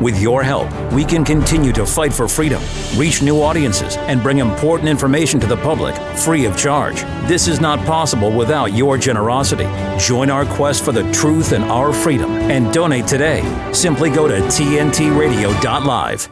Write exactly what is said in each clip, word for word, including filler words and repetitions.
With your help, we can continue to fight for freedom, reach new audiences, and bring important information to the public free of charge. This is not possible without your generosity. Join our quest for the truth and our freedom and donate today. Simply go to T N T radio dot live.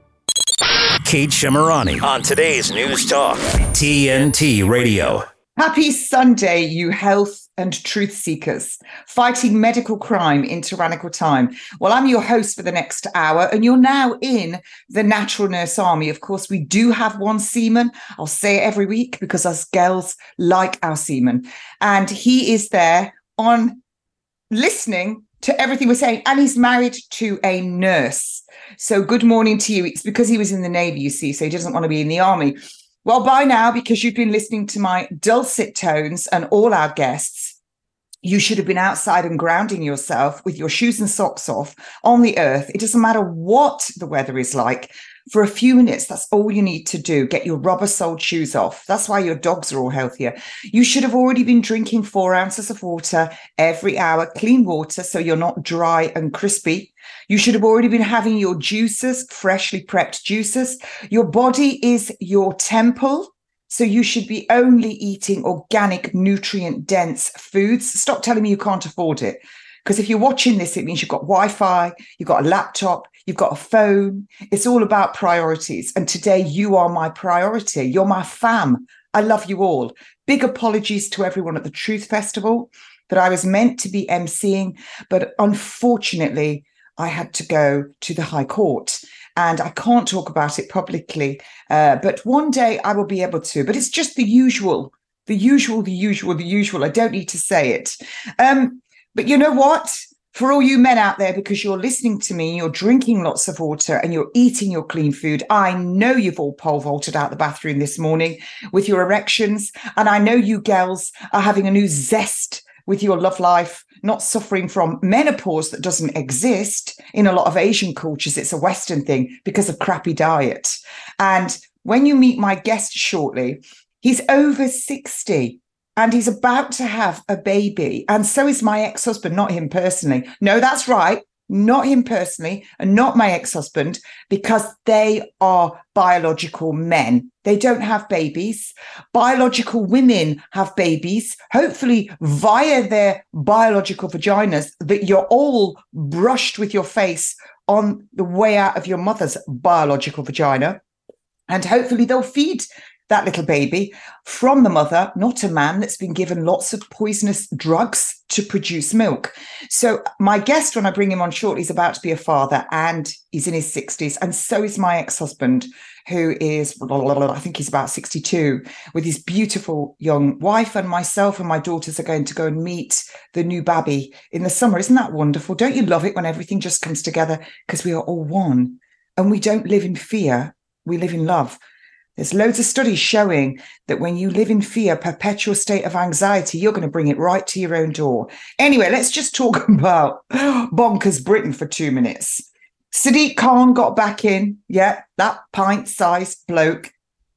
Kate Shemirani on today's News Talk, T N T Radio. Happy Sunday, you health and truth seekers, fighting medical crime in tyrannical time. Well, I'm your host for the next hour, and you're now in the Natural Nurse Army. Of course, we do have one seaman. I'll say it every week because us girls like our seaman. And he is there on listening to everything we're saying. And he's married to a nurse. So good morning to you. It's because he was in the Navy, you see, so he doesn't want to be in the army. Well, by now, because you've been listening to my dulcet tones and all our guests, you should have been outside and grounding yourself with your shoes and socks off on the earth. It doesn't matter what the weather is like. For a few minutes, that's all you need to do. Get your rubber-soled shoes off. That's why your dogs are all healthier. You should have already been drinking four ounces of water every hour, clean water, so you're not dry and crispy. You should have already been having your juices, freshly prepped juices. Your body is your temple, so you should be only eating organic, nutrient-dense foods. Stop telling me you can't afford it. Because if you're watching this, it means you've got Wi-Fi, you've got a laptop, you've got a phone. It's all about priorities. And today you are my priority. You're my fam. I love you all. Big apologies to everyone at the Truth Festival that I was meant to be emceeing, but unfortunately, I had to go to the High Court. And I can't talk about it publicly, uh, but one day I will be able to. But it's just the usual, the usual, the usual, the usual. I don't need to say it. Um, But you know what? For all you men out there, because you're listening to me, you're drinking lots of water and you're eating your clean food. I know you've all pole vaulted out the bathroom this morning with your erections. And I know you girls are having a new zest with your love life, not suffering from menopause that doesn't exist in a lot of Asian cultures. It's a Western thing because of crappy diet. And when you meet my guest shortly, he's over sixty. And he's about to have a baby. And so is my ex-husband, not him personally. No, that's right. Not him personally and not my ex-husband, because they are biological men. They don't have babies. Biological women have babies, hopefully via their biological vaginas that you're all brushed with your face on the way out of your mother's biological vagina. And hopefully they'll feed that little baby from the mother, not a man that's been given lots of poisonous drugs to produce milk. So my guest, when I bring him on shortly, is about to be a father and he's in his sixties. And so is my ex-husband, who is, I think he's about sixty-two, with his beautiful young wife. And myself and my daughters are going to go and meet the new baby in the summer. Isn't that wonderful? Don't you love it when everything just comes together? Because we are all one and we don't live in fear. We live in love. There's loads of studies showing that when you live in fear, perpetual state of anxiety, you're going to bring it right to your own door. Anyway, let's just talk about bonkers Britain for two minutes. Sadiq Khan got back in. Yeah, that pint-sized bloke.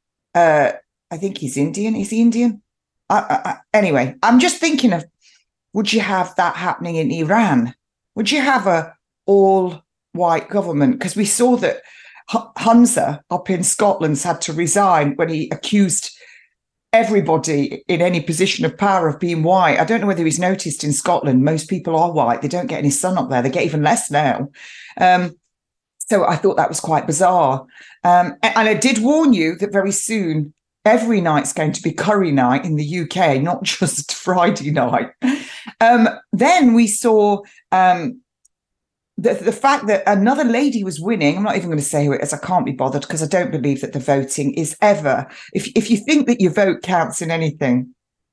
Uh, I think he's Indian. Is he Indian? I, I, I, anyway, I'm just thinking of, would you have that happening in Iran? Would you have a all-white government? Because we saw that Hunza up in Scotland's had to resign when he accused everybody in any position of power of being white. I don't know whether he's noticed in Scotland, most people are white. They don't get any sun up there. They get even less now. Um, so I thought that was quite bizarre. Um, and, and I did warn you that very soon, every night's going to be curry night in the U K, not just Friday night. Um, then we saw... Um, The, the fact that another lady was winning, I'm not even going to say who it is, I can't be bothered because I don't believe that the voting is ever, if if you think that your vote counts in anything,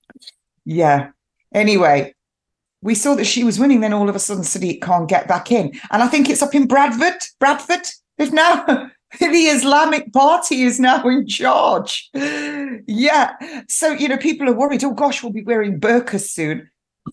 yeah. Anyway, we saw that she was winning, then all of a sudden Sadiq can't get back in. And I think it's up in Bradford, Bradford, if now the Islamic Party is now in charge. Yeah, so, you know, people are worried, oh gosh, we'll be wearing burqas soon.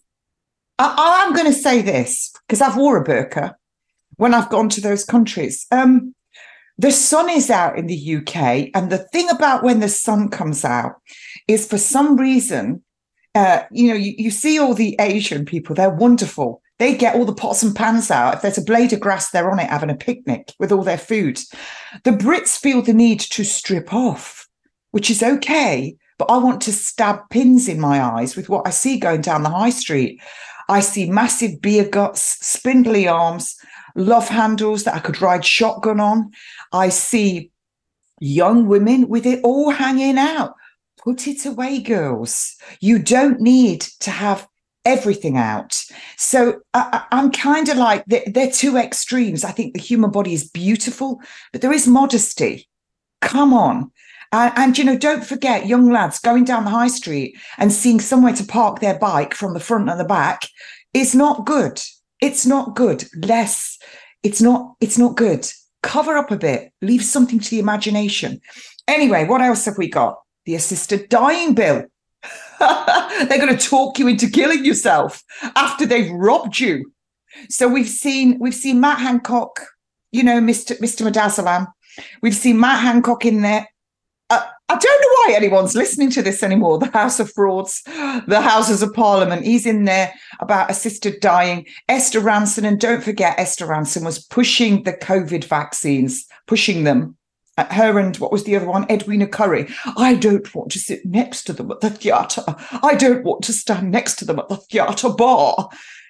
I, I'm going to say this, because I've wore a burqa when I've gone to those countries. Um, the sun is out in the U K. And the thing about when the sun comes out is for some reason, uh, you know, you, you see all the Asian people, they're wonderful. They get all the pots and pans out. If there's a blade of grass, they're on it having a picnic with all their food. The Brits feel the need to strip off, which is okay, but I want to stab pins in my eyes with what I see going down the high street. I see massive beer guts, spindly arms, love handles that I could ride shotgun on. I see young women with it all hanging out. Put it away, girls. You don't need to have everything out. So I, I'm kind of like, they're, they're two extremes. I think the human body is beautiful, but there is modesty. Come on. And, and, you know, don't forget young lads going down the high street and seeing somewhere to park their bike from the front and the back is not good. It's not good. Less. It's not, it's not good. Cover up a bit. Leave something to the imagination. Anyway, what else have we got? The assisted dying bill. They're going to talk you into killing yourself after they've robbed you. So we've seen we've seen Matt Hancock, you know, Mister Mister Madazalam. We've seen Matt Hancock in there. Uh, I don't know why anyone's listening to this anymore. The House of Frauds, the Houses of Parliament. He's in there about assisted dying. Esther Ranson, and don't forget, Esther Ranson was pushing the COVID vaccines, pushing them. Her and what was the other one? Edwina Curry. I don't want to sit next to them at the theatre. I don't want to stand next to them at the theatre bar.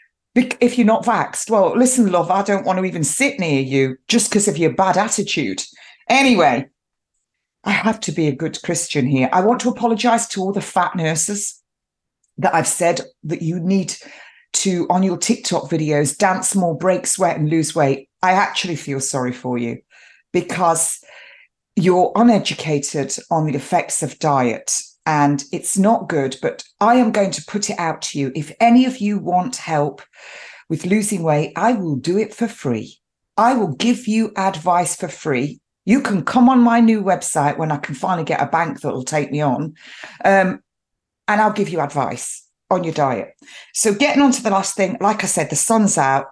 If you're not vaxxed, well, listen, love, I don't want to even sit near you just because of your bad attitude. Anyway, I have to be a good Christian here. I want to apologise to all the fat nurses that I've said that you need to, on your TikTok videos, dance more, break sweat and lose weight. I actually feel sorry for you because you're uneducated on the effects of diet and it's not good, but I am going to put it out to you. If any of you want help with losing weight, I will do it for free. I will give you advice for free. You can come on my new website when I can finally get a bank that will take me on, um, and I'll give you advice on your diet. So getting on to the last thing, like I said, the sun's out.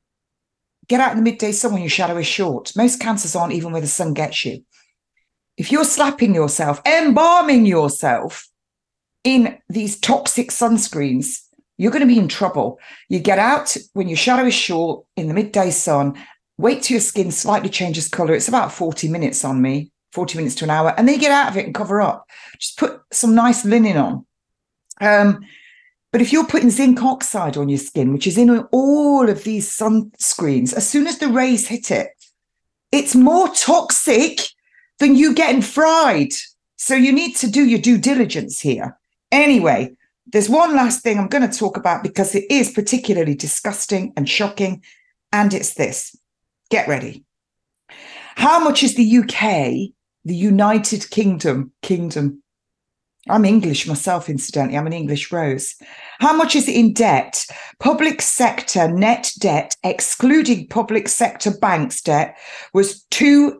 Get out in the midday sun when your shadow is short. Most cancers aren't even where the sun gets you. If you're slapping yourself, embalming yourself in these toxic sunscreens, you're going to be in trouble. You get out when your shadow is short in the midday sun, wait till your skin slightly changes colour. It's about forty minutes on me, forty minutes to an hour, and then you get out of it and cover up. Just put some nice linen on. Um, but if you're putting zinc oxide on your skin, which is in all of these sunscreens, as soon as the rays hit it, it's more toxic than you getting fried. So you need to do your due diligence here. Anyway, there's one last thing I'm going to talk about because it is particularly disgusting and shocking, and it's this. Get ready. How much is the U K, the United Kingdom, Kingdom? I'm English myself, incidentally. I'm an English rose. How much is it in debt? Public sector net debt, excluding public sector banks debt, was two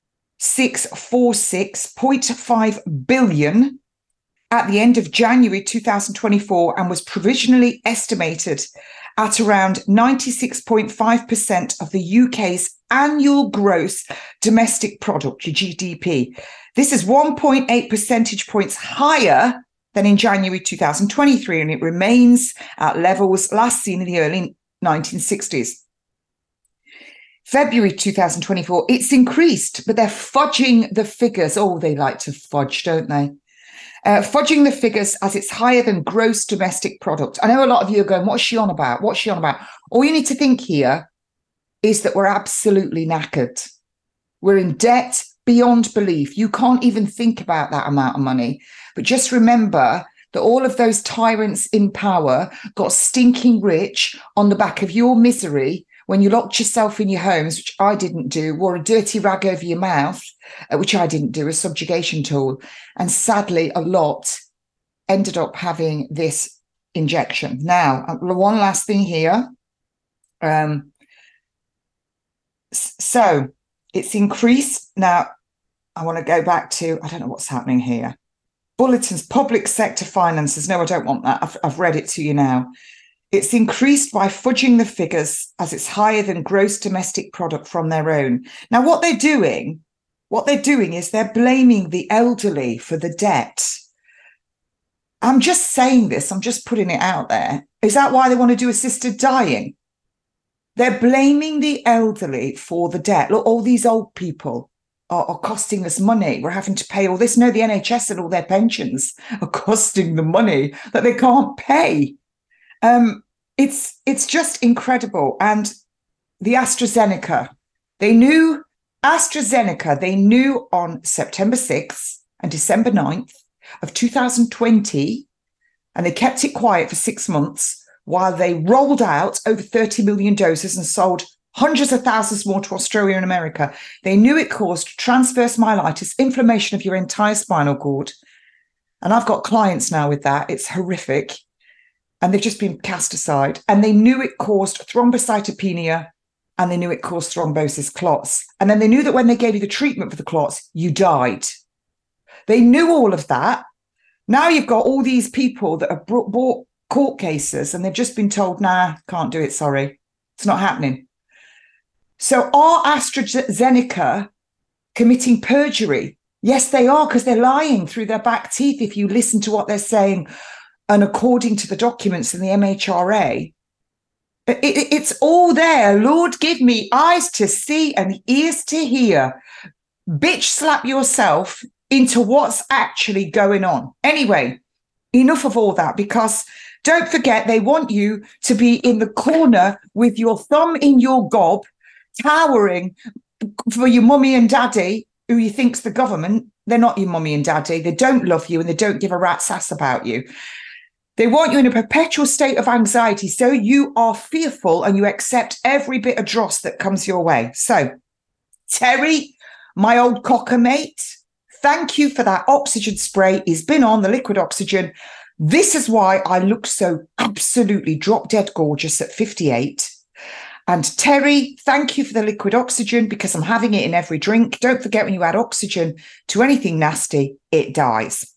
six four six point five billion at the end of January two thousand twenty-four and was provisionally estimated at around ninety-six point five percent of the U K's annual gross domestic product, your G D P. This is one point eight percentage points higher than in January two thousand twenty-three, and it remains at levels last seen in the early nineteen sixties. February two thousand twenty-four, it's increased, but they're fudging the figures. Oh, they like to fudge, don't they? Uh, fudging the figures as it's higher than gross domestic product. I know a lot of you are going, what's she on about? What's she on about? All you need to think here is that we're absolutely knackered. We're in debt beyond belief. You can't even think about that amount of money. But just remember that all of those tyrants in power got stinking rich on the back of your misery when you locked yourself in your homes, which I didn't do, wore a dirty rag over your mouth, uh, which I didn't do, a subjugation tool. And sadly, a lot ended up having this injection. Now, one last thing here. Um, so it's increased. Now, I want to go back to, I don't know what's happening here. Bulletins, public sector finances. No, I don't want that. I've, I've read it to you now. It's increased by fudging the figures as it's higher than gross domestic product from their own. Now, what they're doing, what they're doing is they're blaming the elderly for the debt. I'm just saying this. I'm just putting it out there. Is that why they want to do assisted dying? They're blaming the elderly for the debt. Look, all these old people are, are costing us money. We're having to pay all this. No, the N H S and all their pensions are costing the money that they can't pay. Um, it's it's just incredible. And the AstraZeneca, they knew AstraZeneca, they knew on September sixth and December ninth of two thousand twenty, and they kept it quiet for six months while they rolled out over thirty million doses and sold hundreds of thousands more to Australia and America. They knew it caused transverse myelitis, inflammation of your entire spinal cord. And I've got clients now with that. It's horrific. And they've just been cast aside. And they knew it caused thrombocytopenia, and they knew it caused thrombosis, clots. And then they knew that when they gave you the treatment for the clots, you died. They knew all of that. Now you've got all these people that have brought, bought court cases and they've just been told, nah, can't do it, sorry. It's not happening. So are AstraZeneca committing perjury? Yes, they are, because they're lying through their back teeth if you listen to what they're saying. And according to the documents in the M H R A, it, it, it's all there. Lord, give me eyes to see and ears to hear. Bitch slap yourself into what's actually going on. Anyway, enough of all that, because don't forget, they want you to be in the corner with your thumb in your gob, towering for your mummy and daddy, who you think's the government. They're not your mummy and daddy. They don't love you and they don't give a rat's ass about you. They want you in a perpetual state of anxiety, so you are fearful and you accept every bit of dross that comes your way. So, Terry, my old cocker mate, thank you for that oxygen spray. He's been on the liquid oxygen. This is why I look so absolutely drop dead gorgeous at fifty-eight. And Terry, thank you for the liquid oxygen, because I'm having it in every drink. Don't forget, when you add oxygen to anything nasty, it dies.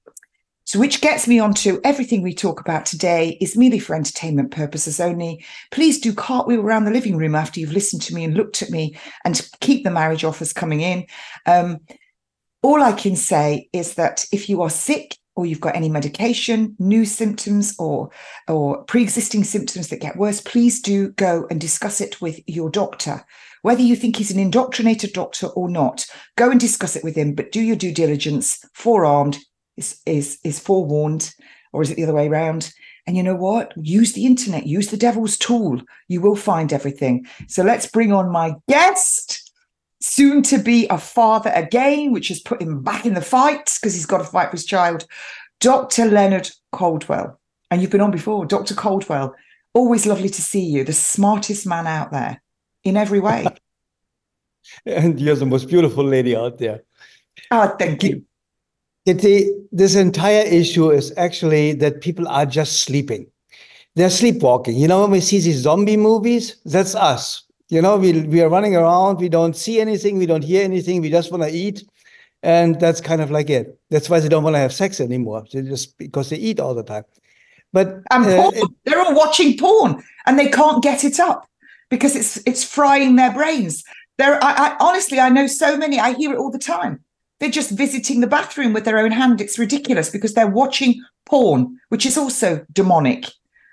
So which gets me on to everything we talk about today is merely for entertainment purposes only. Please do cartwheel around the living room after you've listened to me and looked at me, and keep the marriage offers coming in. Um, all I can say is that if you are sick, or you've got any medication, new symptoms, or, or pre-existing symptoms that get worse, please do go and discuss it with your doctor. Whether you think he's an indoctrinated doctor or not, go and discuss it with him, but do your due diligence. Forearmed is, is, is forewarned, or is it the other way around? And you know what? Use the internet, use the devil's tool. You will find everything. So let's bring on my guest, soon to be a father again, which has put him back in the fight because he's got to fight for his child, Doctor Leonard Coldwell. And you've been on before, Doctor Coldwell. Always lovely to see you, the smartest man out there in every way. And you're the most beautiful lady out there. Oh, thank you. Kitty, this entire issue is actually that people are just sleeping. They're sleepwalking. You know, when we see these zombie movies, that's us. You know, we we are running around, we don't see anything, we don't hear anything, we just want to eat. And that's kind of like it. That's why they don't want to have sex anymore, they just because they eat all the time. But and uh, porn, they're all watching porn and they can't get it up because it's it's frying their brains. There, I, I honestly, I know so many, I hear it all the time. They're just visiting the bathroom with their own hand. It's ridiculous because they're watching porn, which is also demonic.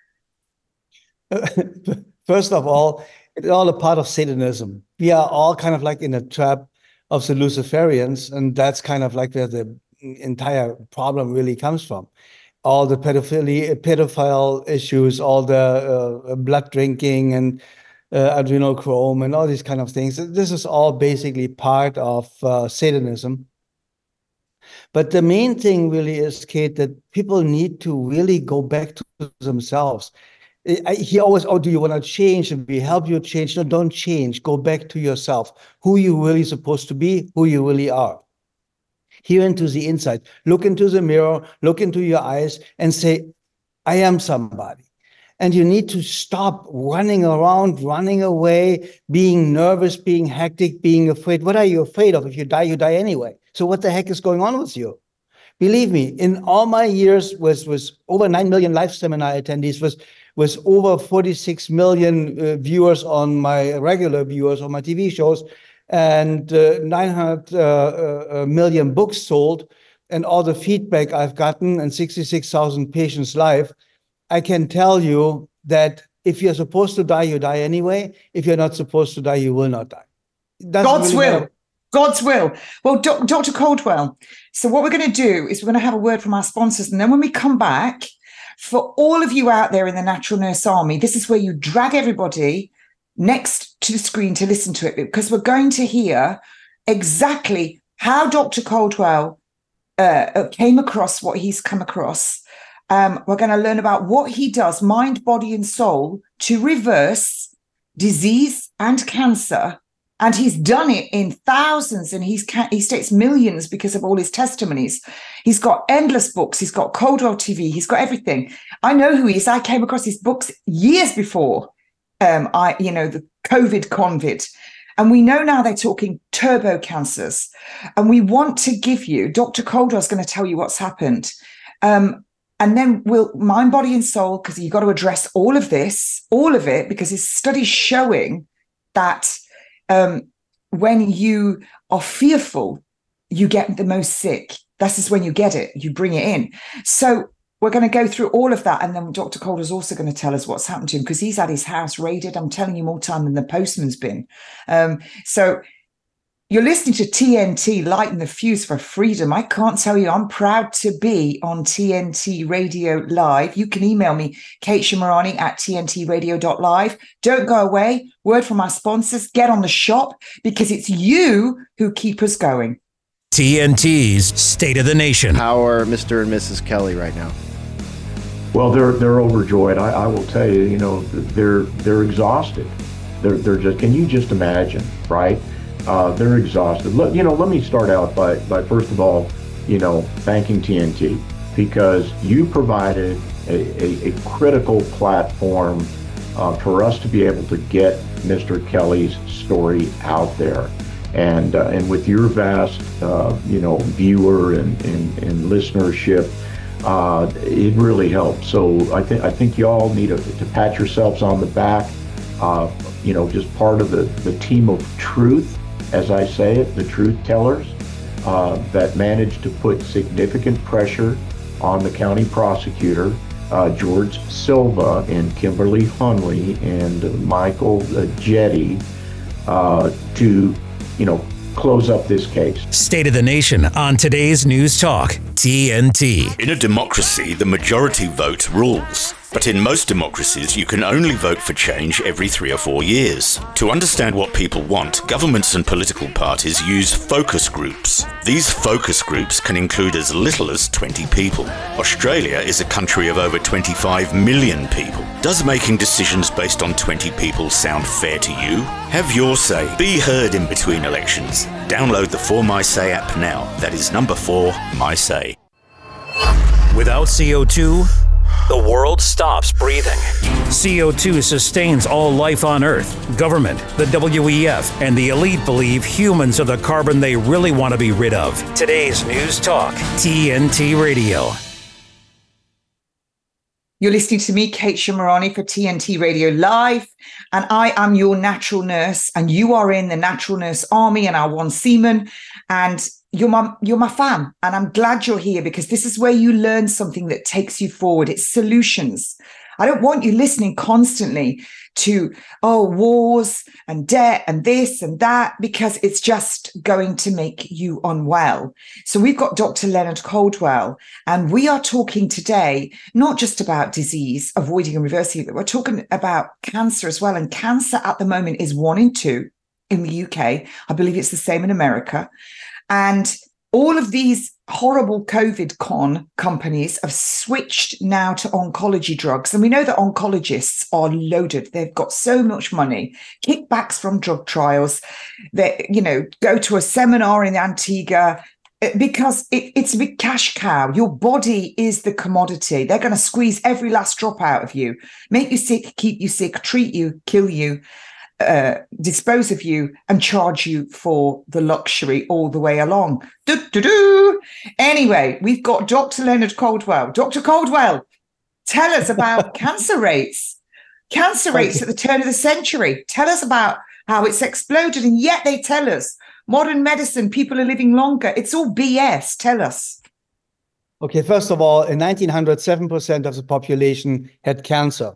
First of all, it's all a part of Satanism. We are all kind of like in a trap of the Luciferians, and that's kind of like where the entire problem really comes from. All the pedophilia, pedophile issues, all the uh, blood drinking and uh, adrenochrome and all these kind of things. This is all basically part of uh, Satanism. But the main thing really is, Kate, that people need to really go back to themselves. He always, oh, do you want to change? And we help you change. No, don't change. Go back to yourself, who you really supposed to be, who you really are. Here into the inside. Look into the mirror, look into your eyes and say, I am somebody. And you need to stop running around, running away, being nervous, being hectic, being afraid. What are you afraid of? If you die, you die anyway. So what the heck is going on with you? Believe me, in all my years with, with over nine million live seminar attendees, with with over forty-six million uh, viewers on my regular viewers on my T V shows, and uh, nine hundred uh, uh, million books sold, and all the feedback I've gotten, and sixty-six thousand patients live, I can tell you that If you're supposed to die, you die anyway. If you're not supposed to die, you will not die. Doesn't God's really will. matter. God's will. Well, Do- Doctor Caldwell, so what we're going to do is we're going to have a word from our sponsors. And then when we come back, for all of you out there in the Natural Nurse Army, this is where you drag everybody next to the screen to listen to it, because we're going to hear exactly how Doctor Caldwell uh, came across what he's come across. Um, we're going to learn about what he does, mind, body, and soul, to reverse disease and cancer. And he's done it in thousands, and he's he states millions because of all his testimonies. He's got endless books. He's got Caldwell T V. He's got everything. I know who he is. I came across his books years before, um, I you know, the COVID convid. And we know now they're talking turbo cancers. And we want to give you, Doctor Caldwell's going to tell you what's happened. Um, and then we'll, mind, body, and soul, because you've got to address all of this, all of it, because his study's showing that Um, when you are fearful, you get the most sick. This is when you get it, you bring it in. So we're going to go through all of that. And then Doctor Calder's also going to tell us what's happened to him, because he's had his house raided. I'm telling you, more time than the postman's been. Um, so you're listening to T N T, lighting the fuse for freedom. I can't tell you, I'm proud to be on T N T Radio Live. You can email me, Kate Shemirani at T N T radio dot live. Don't go away. Word from our sponsors. Get on the shop, because it's you who keep us going. T N T's State of the Nation. How are Mister and Missus Kelly right now? Well, they're they're overjoyed. I, I will tell you, you know, they're they're exhausted. They're they're just. Can you just imagine, right? Uh, they're exhausted. Look, you know, let me start out by, by first of all, you know, thanking T N T, because you provided a, a, a critical platform uh, for us to be able to get Mister Kelly's story out there. And uh, and with your vast, uh, you know, viewer and, and, and listenership, uh, it really helped. So I think I think you all need to, to pat yourselves on the back. Uh, you know, just part of the, the team of truth, as I say it, the truth tellers, uh, that managed to put significant pressure on the county prosecutor, uh, George Silva and Kimberly Hunley and Michael uh, Jetty, uh, to, you know, close up this case. State of the Nation on today's News Talk, T N T. In a democracy, the majority vote rules. But in most democracies, you can only vote for change every three or four years. To understand what people want, governments and political parties use focus groups. These focus groups can include as little as twenty people. Australia is a country of over twenty-five million people. Does making decisions based on twenty people sound fair to you? Have your say. Be heard in between elections. Download the four My Say app now. That is number four, My Say. Without C O two, the world stops breathing. C O two sustains all life on Earth. Government, the W E F, and the elite believe humans are the carbon they really want to be rid of. Today's News Talk, T N T Radio. You're listening to me, Kate Shemirani, for T N T Radio Live, and I am your natural nurse, and you are in the Natural Nurse Army and our one seaman, and You're my, you're my fan, and I'm glad you're here, because this is where you learn something that takes you forward. It's solutions. I don't want you listening constantly to, oh, wars and debt and this and that, because it's just going to make you unwell. So we've got Doctor Leonard Caldwell, and we are talking today not just about disease, avoiding and reversing it, but we're talking about cancer as well. And cancer at the moment is one in two in the U K. I believe it's the same in America. And all of these horrible COVID con companies have switched now to oncology drugs. And we know that oncologists are loaded. They've got so much money, kickbacks from drug trials. They, you know, go to a seminar in Antigua, because it, it's a big cash cow. Your body is the commodity. They're going to squeeze every last drop out of you, make you sick, keep you sick, treat you, kill you. Uh, dispose of you and charge you for the luxury all the way along. Do-do-do. Anyway, we've got Doctor Leonard Caldwell. Doctor Caldwell, tell us about cancer rates. Cancer rates at the turn of the century. Tell us about how it's exploded, and yet they tell us modern medicine, people are living longer. It's all B S. Tell us. Okay, first of all, in nineteen hundred, seven percent of the population had cancer.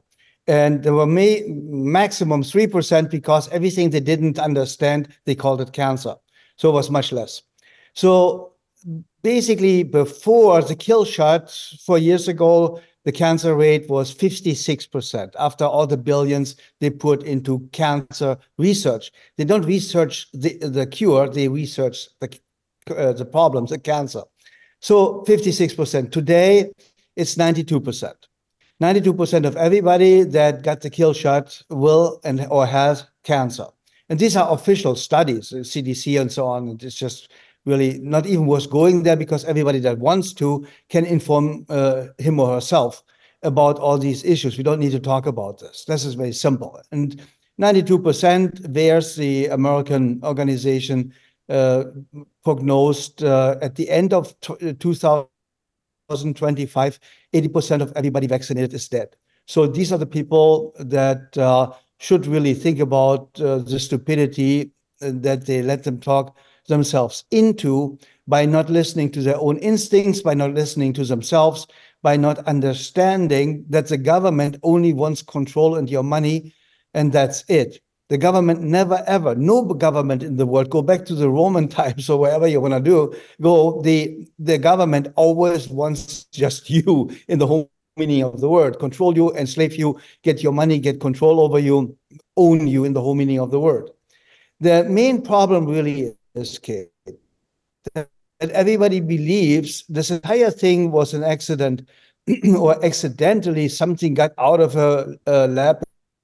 And there were may, maximum three percent because everything they didn't understand, they called it cancer. So it was much less. So basically, before the kill shot four years ago, the cancer rate was fifty-six percent. After all the billions they put into cancer research, they don't research the, the cure, they research the, uh, the problems, the cancer. So fifty-six percent. Today, it's ninety-two percent. ninety-two percent of everybody that got the kill shot will and or has cancer. And these are official studies, C D C and so on. It's just really not even worth going there because everybody that wants to can inform uh, him or herself about all these issues. We don't need to talk about this. This is very simple. And ninety-two percent, there's the American organization uh, prognosed uh, at the end of two thousand twenty-five, eighty percent of everybody vaccinated is dead. So these are the people that uh, should really think about uh, the stupidity that they let them talk themselves into by not listening to their own instincts, by not listening to themselves, by not understanding that the government only wants control and your money, and that's it. The government never, ever, no government in the world, go back to the Roman times or wherever you want to do, go, the, the government always wants just you in the whole meaning of the word, control you, enslave you, get your money, get control over you, own you in the whole meaning of the word. The main problem really is, Kate, that everybody believes this entire thing was an accident or accidentally something got out of a, a lab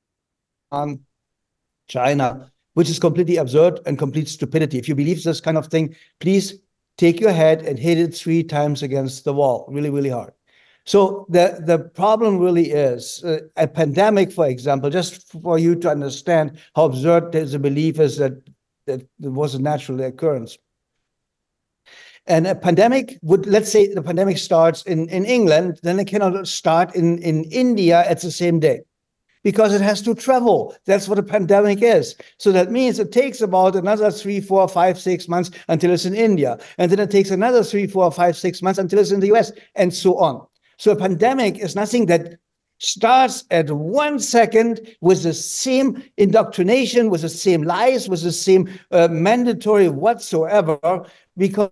in China, which is completely absurd and complete stupidity. If you believe this kind of thing, please take your head and hit it three times against the wall, really, really hard. So the, the problem really is uh, a pandemic, for example, just for you to understand how absurd the belief is that, that there was a natural occurrence. And a pandemic would, let's say the pandemic starts in, in England, then it cannot start in, in India at the same day because it has to travel. That's what a pandemic is. So that means it takes about another three, four, five, six months until it's in India. And then it takes another three, four, five, six months until it's in the U S and so on. So a pandemic is nothing that starts at one second with the same indoctrination, with the same lies, with the same uh, mandatory whatsoever, because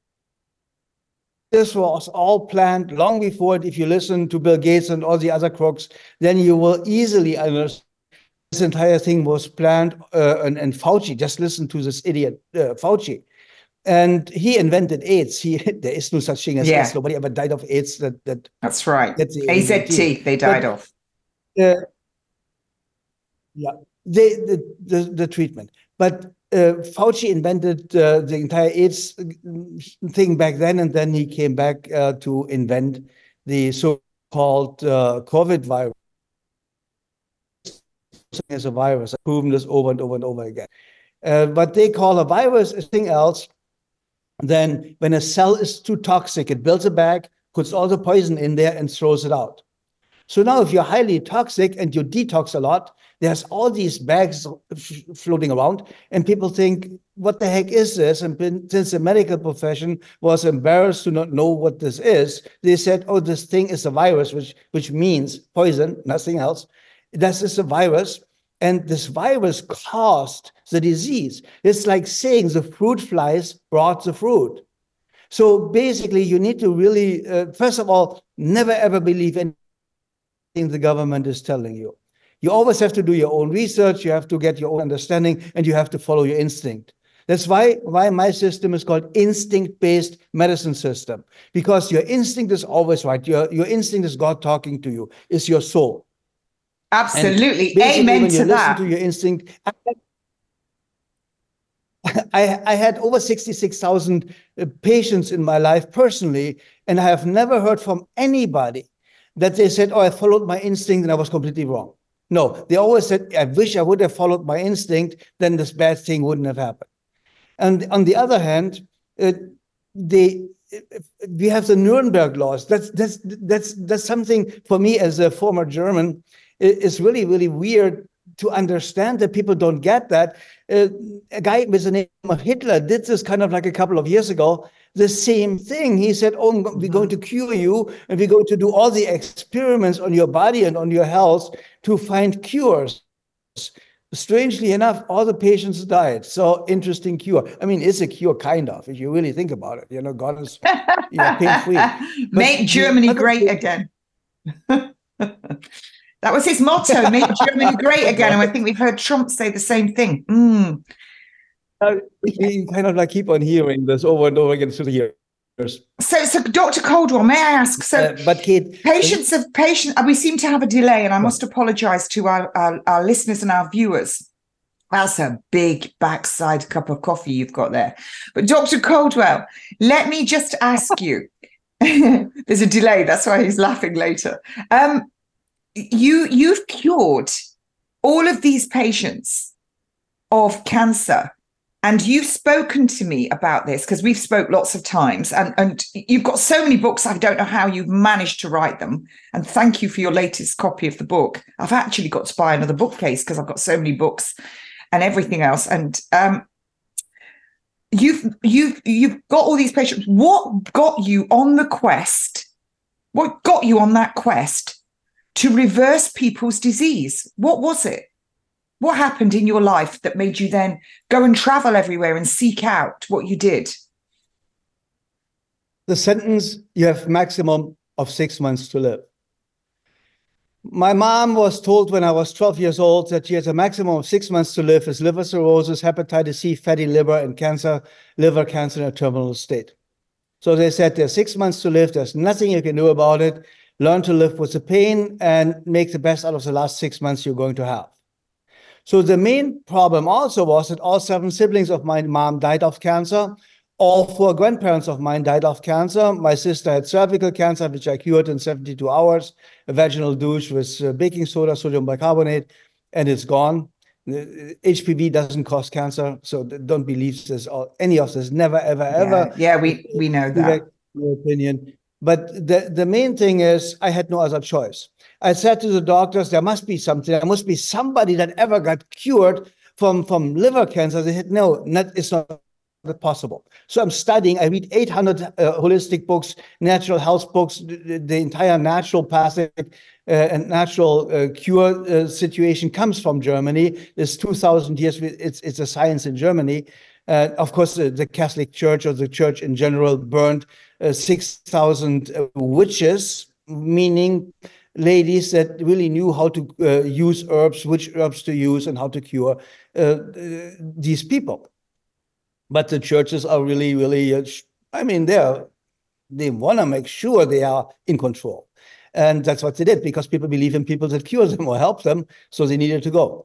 this was all planned long before it. If you listen to Bill Gates and all the other crooks, then you will easily understand this entire thing was planned. Uh, and, and Fauci, just listen to this idiot, uh, Fauci. And he invented AIDS. He, there is no such thing as yeah. AIDS. Nobody ever died of AIDS. That, that That's right. That's the A Z T they died but, of. Uh, yeah, they, the, the, the treatment. But uh, Fauci invented uh, the entire AIDS thing back then, and then he came back uh, to invent the so-called uh, COVID virus as a virus. I've proven this over and over and over again. Uh, but they call a virus a thing else. Then when a cell is too toxic, it builds a bag, puts all the poison in there and throws it out. So now if you're highly toxic and you detox a lot, there's all these bags floating around and people think, what the heck is this? And since the medical profession was embarrassed to not know what this is, they said, oh, this thing is a virus, which, which means poison, nothing else. This is a virus. And this virus caused the disease. It's like saying the fruit flies brought the fruit. So basically, you need to really, uh, first of all, never ever believe anything the government is telling you. You always have to do your own research, you have to get your own understanding, and you have to follow your instinct. That's why, why my system is called instinct-based medicine system, because your instinct is always right. Your, your instinct is God talking to you, is your soul. Absolutely. Amen when you to listen that. To your instinct. I, I had over sixty-six thousand patients in my life personally, and I have never heard from anybody that they said, oh, I followed my instinct and I was completely wrong. No, they always said, I wish I would have followed my instinct, then this bad thing wouldn't have happened. And on the other hand, uh, they, we have the Nuremberg laws. That's, that's, that's, that's something for me as a former German. It's really, really weird to understand that people don't get that. Uh, a guy with the name of Hitler did this kind of like a couple of years ago, the same thing. He said, oh, we're going to cure you, and we're going to do all the experiments on your body and on your health to find cures. Strangely enough, all the patients died. So interesting cure. I mean, it's a cure, kind of, if you really think about it. You know, God is you know, pain-free. Make Germany great thing, again. That was his motto, make Germany great again. And I think we've heard Trump say the same thing. Mm. Uh, we kind of like keep on hearing this over and over again through the years. So, so Doctor Coldwell, may I ask? So, uh, but Kate, patients of patients, we seem to have a delay, and I must apologise to our, our our listeners and our viewers. That's a big backside cup of coffee you've got there. But Doctor Coldwell, let me just ask you. There's a delay. That's why he's laughing later. Um, you you've cured all of these patients of cancer. And you've spoken to me about this because we've spoke lots of times, and, and you've got so many books. I don't know how you've managed to write them. And thank you for your latest copy of the book. I've actually got to buy another bookcase because I've got so many books and everything else. And um, you've you've you've got all these patients. What got you on the quest? What got you on that quest to reverse people's disease? What was it? What happened in your life that made you then go and travel everywhere and seek out what you did? The sentence, you have maximum of six months to live. My mom was told when I was twelve years old that she has a maximum of six months to live with liver cirrhosis, hepatitis C, fatty liver, and cancer, liver cancer in a terminal state. So they said there's six months to live. There's nothing you can do about it. Learn to live with the pain and make the best out of the last six months you're going to have. So the main problem also was that all seven siblings of my mom died of cancer. All four grandparents of mine died of cancer. My sister had cervical cancer, which I cured in seventy-two hours, a vaginal douche with uh, baking soda, sodium bicarbonate, and it's gone. H P V doesn't cause cancer, so don't believe this or any of this. Never, ever, yeah, ever. Yeah, we, we know that. Your opinion. But the, the main thing is I had no other choice. I said to the doctors, there must be something. There must be somebody that ever got cured from, from liver cancer. They said, no, not, it's not possible. So I'm studying. I read eight hundred uh, holistic books, natural health books, the, the entire naturopathic uh, and natural uh, cure uh, situation comes from Germany. There's two thousand years. It's, it's a science in Germany. Uh, of course, uh, the Catholic Church or the church in general burned uh, six thousand uh, witches, meaning ladies that really knew how to uh, use herbs, which herbs to use and how to cure uh, uh, these people. But the churches are really, really, uh, I mean, they're, they want to make sure they are in control. And that's what they did, because people believe in people that cure them or help them, so they needed to go.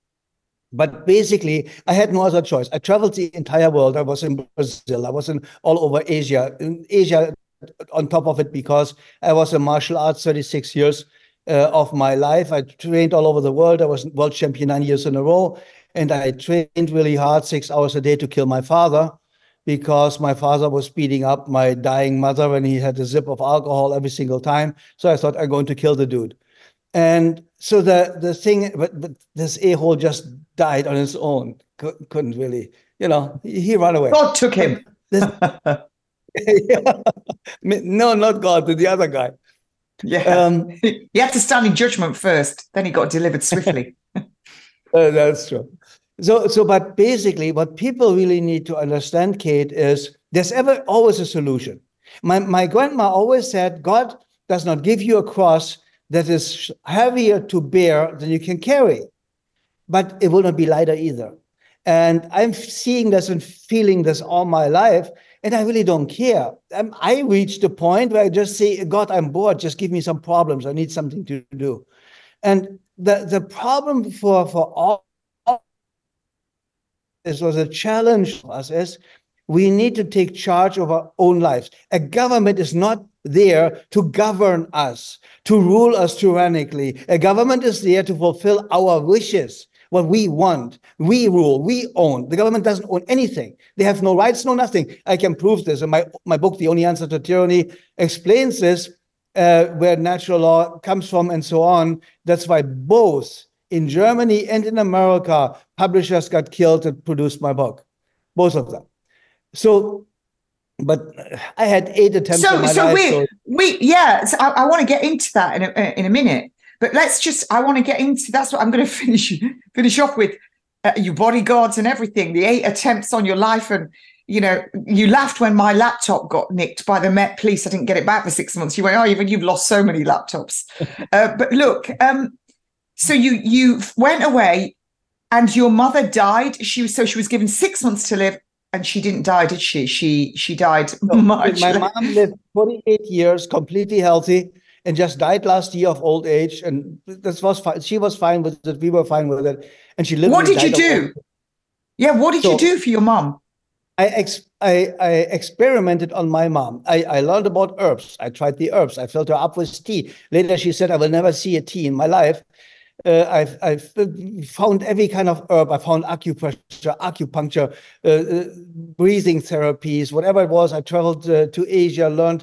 But basically, I had no other choice. I traveled the entire world. I was in Brazil. I was in all over Asia. In Asia, on top of it, because I was in martial arts thirty-six years uh, of my life. I trained all over the world. I was world champion nine years in a row. And I trained really hard, six hours a day, to kill my father, because my father was beating up my dying mother and he had a sip of alcohol every single time. So I thought, I'm going to kill the dude. And so the, the thing, but, but this a-hole just died on his own. Couldn't, couldn't really, you know, he, he ran away. God took him. This, yeah. No, not God, the other guy. Yeah. Um, he had to stand in judgment first. Then he got delivered swiftly. Uh, that's true. So, so, but basically, what people really need to understand, Kate, is there's ever always a solution. My my grandma always said, God does not give you a cross that is heavier to bear than you can carry, but it will not be lighter either. And I'm seeing this and feeling this all my life, and I really don't care. I'm, I reached a point where I just say, God, I'm bored. Just give me some problems. I need something to do. And the, the problem for, for all this was a challenge for us is we need to take charge of our own lives. A government is not there to govern us, to rule us tyrannically. A government is there to fulfill our wishes, what we want. We rule, we own. The government doesn't own anything. They have no rights, no nothing. I can prove this. In my, my book, The Only Answer to Tyranny, explains this. Uh, where natural law comes from and so on. That's why both In Germany and in America, publishers got killed that produced my book, both of them. So, but I had eight attempts so, in my so life. We, so we, yeah, so I, I want to get into that in a, in a minute. But let's just, I want to get into, that's what I'm going to finish finish off with. Uh, your bodyguards and everything, the eight attempts on your life. And, you know, you laughed when my laptop got nicked by the Met Police. I didn't get it back for six months. You went, oh, even you've lost so many laptops. uh, but look, um, so you you went away and your mother died. She was, so she was given six months to live and she didn't die, did she? She, she died no, much My later. mom lived forty-eight years, completely healthy, and just died last year of old age. And this was fine. She was fine with it. We were fine with it. And she lived. What did you do? Yeah, what did so, you do for your mom? I, ex I I experimented on my mom. I, I learned about herbs. I tried the herbs. I filled her up with tea. Later, she said, I will never see a tea in my life. Uh, I've, I've found every kind of herb. I found acupressure, acupuncture, uh, uh, breathing therapies, whatever it was. I traveled uh, to Asia, learned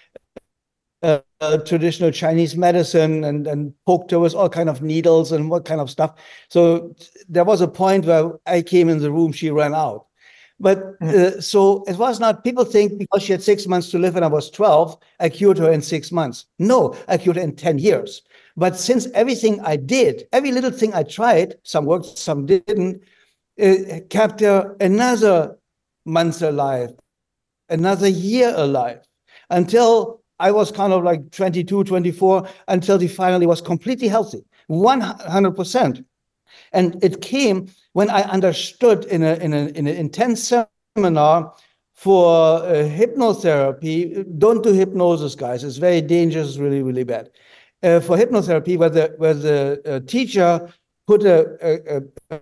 Uh, uh, traditional Chinese medicine and, and poked her with all kind of needles and what kind of stuff. So there was a point where I came in the room, she ran out. But uh, so it was not, people think because she had six months to live and I was twelve, I cured her in six months. No, I cured her in ten years. But since everything I did, every little thing I tried, some worked, some didn't, uh, kept her another month alive, another year alive, until I was kind of like twenty-two, twenty-four, until he finally was completely healthy, one hundred percent. And it came when I understood in a in a in an intense seminar for uh, hypnotherapy. Don't do hypnosis, guys. It's very dangerous, really, really bad. Uh, for hypnotherapy, where the where the uh, teacher put a, a, a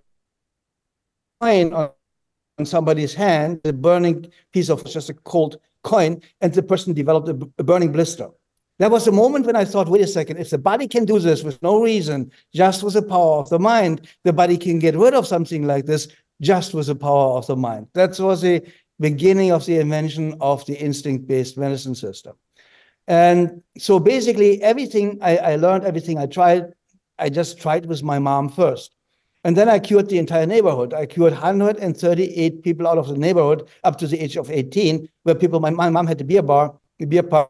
coin on, on somebody's hand, a burning piece of just a cold coin, and the person developed a, a burning blister. There was a moment when I thought, wait a second, if the body can do this with no reason, just with the power of the mind, the body can get rid of something like this just with the power of the mind. That was the beginning of the invention of the instinct-based medicine system. And so basically everything I, I learned, everything I tried, I just tried with my mom first. And then I cured the entire neighborhood. I cured one hundred thirty-eight people out of the neighborhood up to the age of eighteen, where people, my, my mom had a beer bar, a beer pub.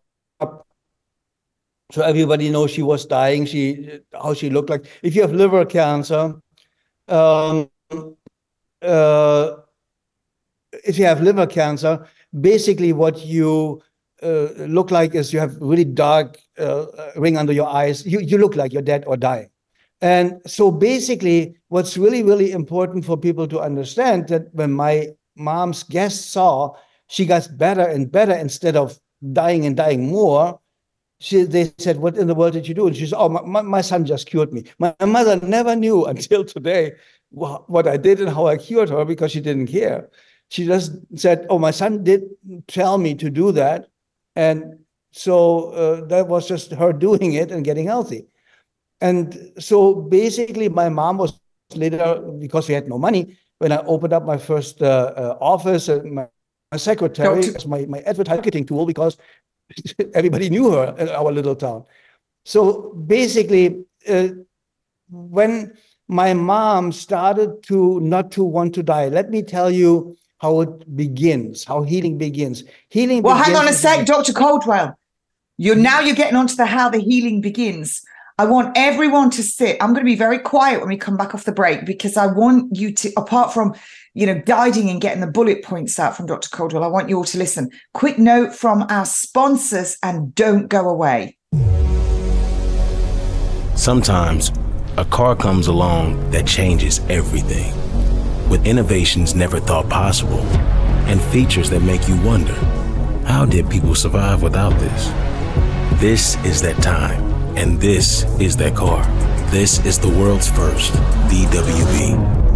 So everybody knows she was dying, she, how she looked like. If you have liver cancer, um, uh, if you have liver cancer, basically what you uh, look like is you have really dark uh, ring under your eyes. You, you look like you're dead or dying. And so basically, what's really, really important for people to understand that when my mom's guests saw she got better and better instead of dying and dying more, she, they said, what in the world did you do? And she said, oh, my, my son just cured me. My mother never knew until today what I did and how I cured her because she didn't care. She just said, oh, my son did tell me to do that. And so uh, that was just her doing it and getting healthy. And so basically my mom was later, because we had no money, when I opened up my first uh, uh, office, uh, my, my secretary was my, my advertising tool because everybody knew her in our little town. So basically, uh, when my mom started to not to want to die, let me tell you how it begins, how healing begins. Healing well, begins hang on a sec, Doctor Caldwell. You're now you're getting onto the how the healing begins. I want everyone to sit. I'm going to be very quiet when we come back off the break because I want you to, apart from, you know, guiding and getting the bullet points out from Doctor Caldwell, I want you all to listen. Quick note from our sponsors and don't go away. Sometimes a car comes along that changes everything, with innovations never thought possible and features that make you wonder, how did people survive without this? This is that time. And this is that car. This is the world's first V W B.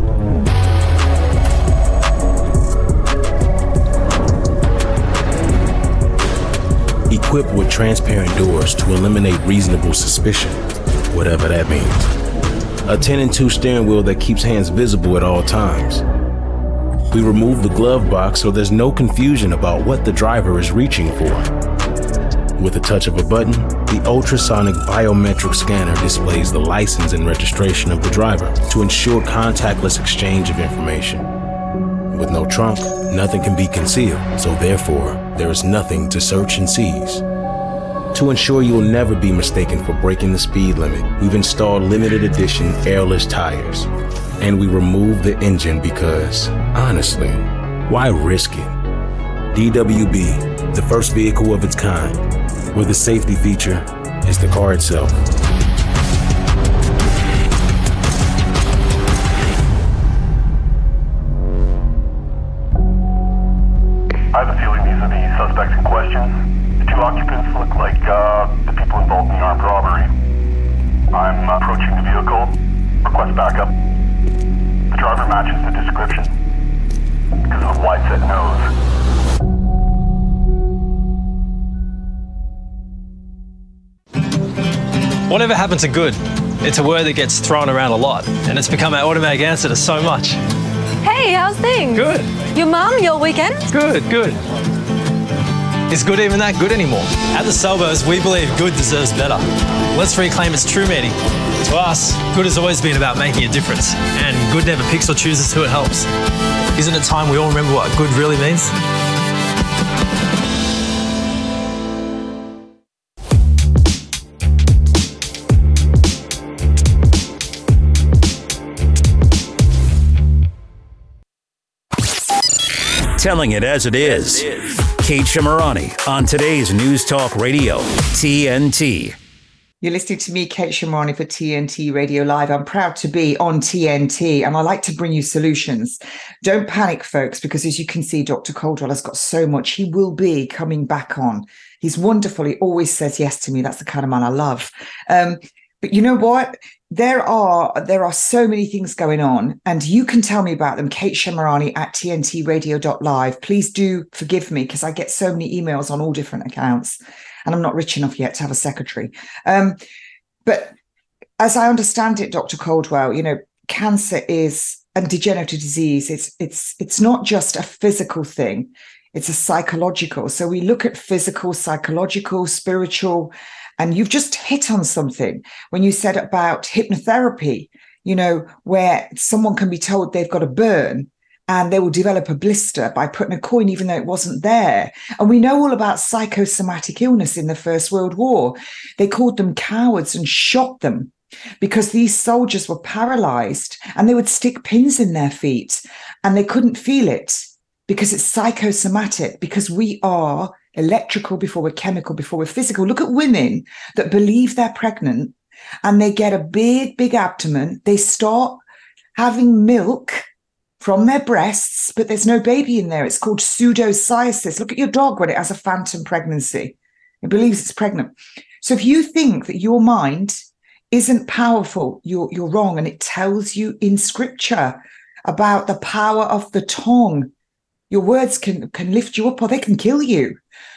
Equipped with transparent doors to eliminate reasonable suspicion, whatever that means. A ten and two steering wheel that keeps hands visible at all times. We remove the glove box so there's no confusion about what the driver is reaching for. With a touch of a button, the ultrasonic biometric scanner displays the license and registration of the driver to ensure contactless exchange of information. With no trunk, nothing can be concealed, so therefore, there is nothing to search and seize. To ensure you'll never be mistaken for breaking the speed limit, we've installed limited edition airless tires. And we removed the engine because, honestly, why risk it? D W B, the first vehicle of its kind, where the safety feature is the car itself. I have a feeling these are the suspects in question. The two occupants look like uh, the people involved in the armed robbery. I'm approaching the vehicle. Request backup. The driver matches the description because of a wide-set nose. Whatever happened to good? It's a word that gets thrown around a lot, and it's become our automatic answer to so much. Hey, how's things? Good. Your mum, your weekend? Good, good. Is good even that good anymore? At the Salvos, we believe good deserves better. Let's reclaim its true meaning. To us, good has always been about making a difference, and good never picks or chooses who it helps. Isn't it time we all remember what good really means? Telling it as it is. Kate Shemirani on today's News Talk Radio, T N T. You're listening to me, Kate Shemirani, for T N T Radio Live. I'm proud to be on T N T, and I like to bring you solutions. Don't panic, folks, because as you can see, Doctor Coldwell has got so much. He will be coming back on. He's wonderful. He always says yes to me. That's the kind of man I love. Um, but you know what? There are there are so many things going on, and you can tell me about them. Kate Shemirani at T N T radio dot live. Please do forgive me because I get so many emails on all different accounts, and I'm not rich enough yet to have a secretary. Um, but as I understand it, Doctor Coldwell, you know, cancer is and degenerative disease. It's it's it's not just a physical thing; it's a psychological. So we look at physical, psychological, spiritual. And you've just hit on something when you said about hypnotherapy, you know, where someone can be told they've got a burn and they will develop a blister by putting a coin, even though it wasn't there. And we know all about psychosomatic illness in the First World War. They called them cowards and shot them because these soldiers were paralyzed and they would stick pins in their feet and they couldn't feel it because it's psychosomatic, because we are electrical before we're chemical, before we're physical. Look at women that believe they're pregnant and they get a big, big abdomen. They start having milk from their breasts, but there's no baby in there. It's called pseudocyesis. Look at your dog when it has a phantom pregnancy. It believes it's pregnant. So if you think that your mind isn't powerful, you're, you're wrong. And it tells you in scripture about the power of the tongue. Your words can, can lift you up or they can kill you.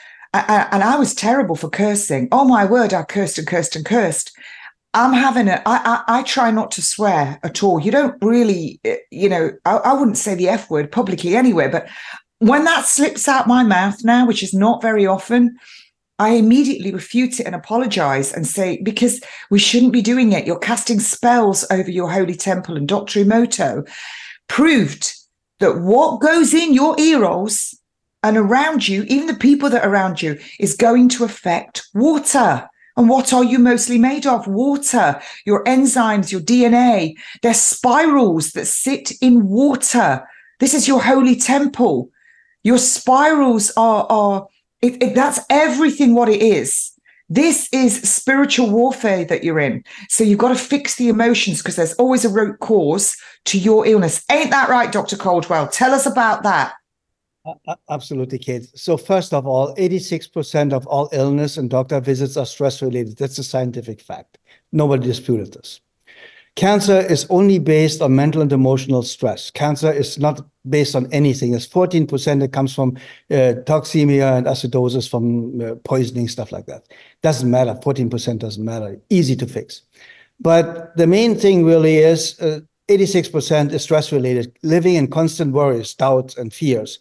I, and I was terrible for cursing. Oh, my word, I cursed and cursed and cursed. I'm having a, I, I, I try not to swear at all. You don't really, you know, I, I wouldn't say the F word publicly anywhere, but when that slips out my mouth now, which is not very often, I immediately refute it and apologize and say, because we shouldn't be doing it. You're casting spells over your holy temple. And Doctor Emoto proved that what goes in your ear holes and around you, even the people that are around you, is going to affect water. And what are you mostly made of? Water. Your enzymes, your D N A, they're spirals that sit in water. This is your holy temple. Your spirals are, are it, it, that's everything what it is. This is spiritual warfare that you're in. So you've got to fix the emotions because there's always a root cause to your illness. Ain't that right, Doctor Coldwell? Tell us about that. Uh, absolutely, Kate. So first of all, eighty-six percent of all illness and doctor visits are stress-related. That's a scientific fact. Nobody disputed this. Cancer is only based on mental and emotional stress. Cancer is not based on anything. It's fourteen percent that comes from uh, toxemia and acidosis from uh, poisoning, stuff like that. Doesn't matter. fourteen percent doesn't matter. Easy to fix. But the main thing really is uh, eighty-six percent is stress-related, living in constant worries, doubts, and fears.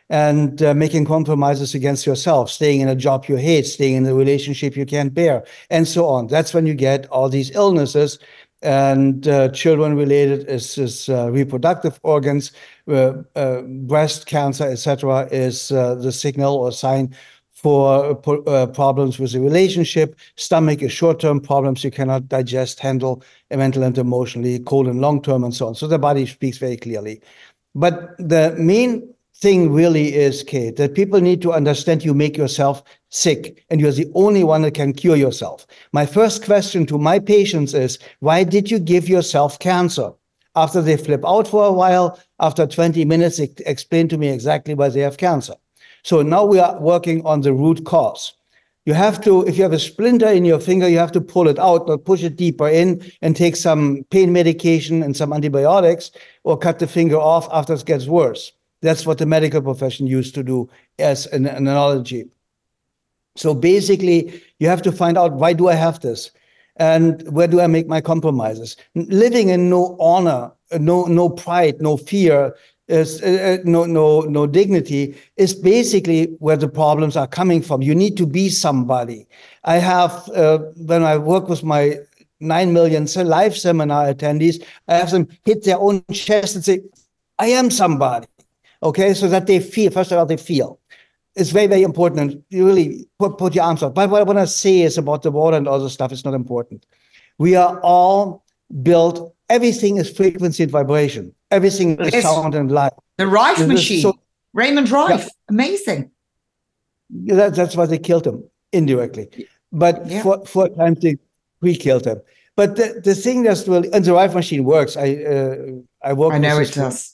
and uh, making compromises against yourself, staying in a job you hate, staying in a relationship you can't bear, and so on. That's when you get all these illnesses. And uh, children-related is, is uh, reproductive organs, uh, uh, breast cancer, et cetera, is uh, the signal or sign for uh, problems with the relationship. Stomach is short-term problems you cannot digest, handle, mental and emotionally, colon long-term, and so on. So the body speaks very clearly. But the main thing really is, Kate, that people need to understand you make yourself sick and you're the only one that can cure yourself. My first question to my patients is, why did you give yourself cancer? After they flip out for a while, after twenty minutes, they explain to me exactly why they have cancer. So now we are working on the root cause. You have to, if you have a splinter in your finger, you have to pull it out, not push it deeper in and take some pain medication and some antibiotics or cut the finger off after it gets worse. That's what the medical profession used to do as an, an analogy. So basically, you have to find out, why do I have this? And where do I make my compromises? Living in no honor, no no pride, no fear, is uh, no no no dignity is basically where the problems are coming from. You need to be somebody. I have, uh, when I work with my nine million live seminar attendees, I have them hit their own chest and say, I am somebody. Okay, so that they feel, first of all, they feel. It's very, very important. And you really put, put your arms out. But what I want to say is about the water and all this stuff, it's not important. We are all built, everything is frequency and vibration. Everything is It's sound and light. the Rife This is machine. so- Raymond Rife. Yeah. Amazing. That, that's why they killed him indirectly. But Yeah. four, four times they pre-killed him. But the, the thing that's really, and the Rife machine works. I uh, I work I know with it this- does.